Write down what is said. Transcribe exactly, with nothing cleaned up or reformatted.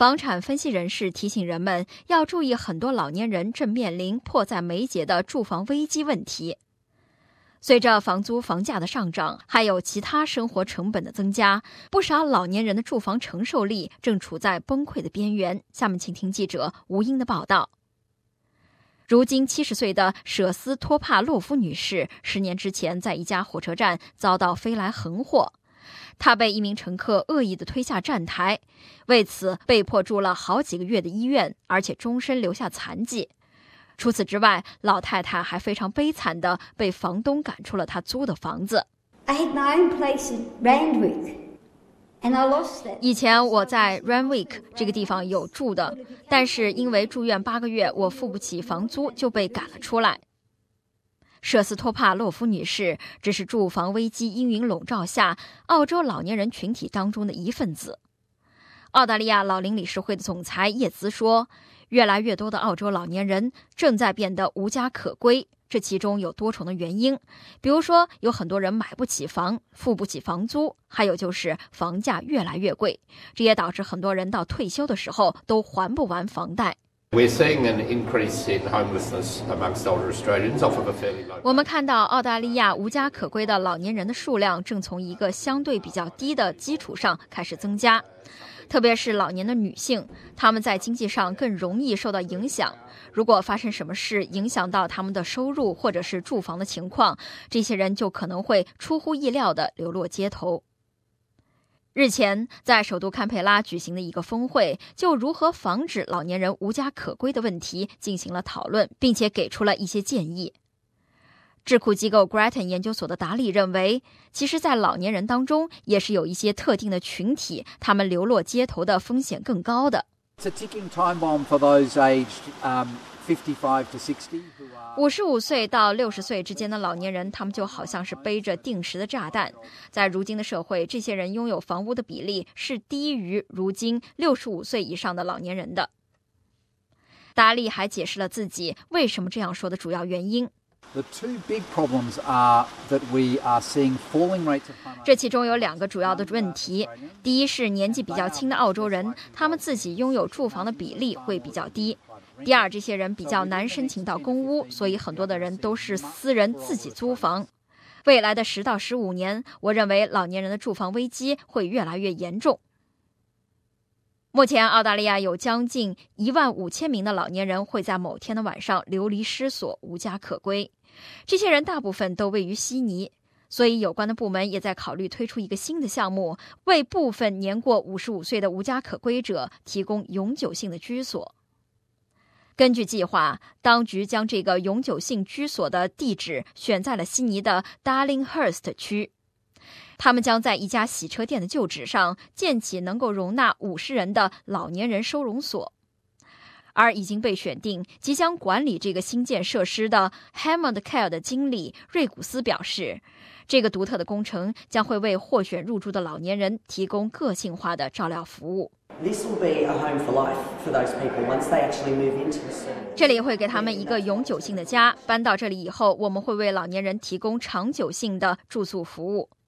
房产分析人士提醒人们要注意，很多老年人正面临迫在眉睫的住房危机问题。随着房租房价的上涨，还有其他生活成本的增加，不少老年人的住房承受力正处在崩溃的边缘。下面请听记者吴英的报道。如今七十岁的舍斯托帕洛夫女士，十年之前在一家火车站遭到飞来横祸，她被一名乘客恶意地推下站台，为此被迫住了好几个月的医院，而且终身留下残疾。除此之外，老太太还非常悲惨地被房东赶出了她租的房子。以前我在 Randwick 这个地方有住的，但是因为住院八个月，我付不起房租，就被赶了出来。舍斯托帕洛夫女士只是住房危机阴云笼罩下澳洲老年人群体当中的一份子。澳大利亚老龄理事会的总裁叶兹说，越来越多的澳洲老年人正在变得无家可归，这其中有多重的原因，比如说有很多人买不起房，付不起房租，还有就是房价越来越贵，这也导致很多人到退休的时候都还不完房贷。我们看到澳大利亚无家可归的老年人的数量正从一个相对比较低的基础上开始增加，特别是老年的女性，她们在经济上更容易受到影响。如果发生什么事影响到他们的收入或者是住房的情况，这些人就可能会出乎意料地流落街头。日前，在首都堪培拉举行的一个峰会，就如何防止老年人无家可归的问题进行了讨论，并且给出了一些建议。智库机构 Grattan 研究所的达利认为，其实在老年人当中也是有一些特定的群体，他们流落街头的风险更高的。五十五岁到六十岁之间的老年人，他们就好像是背着定时的炸弹。在如今的社会，这些人拥有房屋的比例是低于如今六十五岁以上的老年人的。达利还解释了自己为什么这样说的主要原因。这其中有两个主要的问题，第一是年纪比较轻的澳洲人，他们自己拥有住房的比例会比较低。第二，这些人比较难申请到公屋，所以很多的人都是私人自己租房。未来的十到十五年，我认为老年人的住房危机会越来越严重。目前，澳大利亚有将近一万五千名的老年人会在某天的晚上流离失所，无家可归。这些人大部分都位于悉尼，所以有关的部门也在考虑推出一个新的项目，为部分年过五十五岁的无家可归者提供永久性的居所。根据计划，当局将这个永久性居所的地址选在了悉尼的 Darlinghurst 区。他们将在一家洗车店的旧址上建起能够容纳五十人的老年人收容所。而已经被选定即将管理这个新建设施的 Hammond Care 的经理瑞古斯表示，这个独特的工程将会为获选入住的老年人提供个性化的照料服务。这里会给他们一个永久性的家，搬到这里以后，我们会为老年人提供长久性的住宿服务。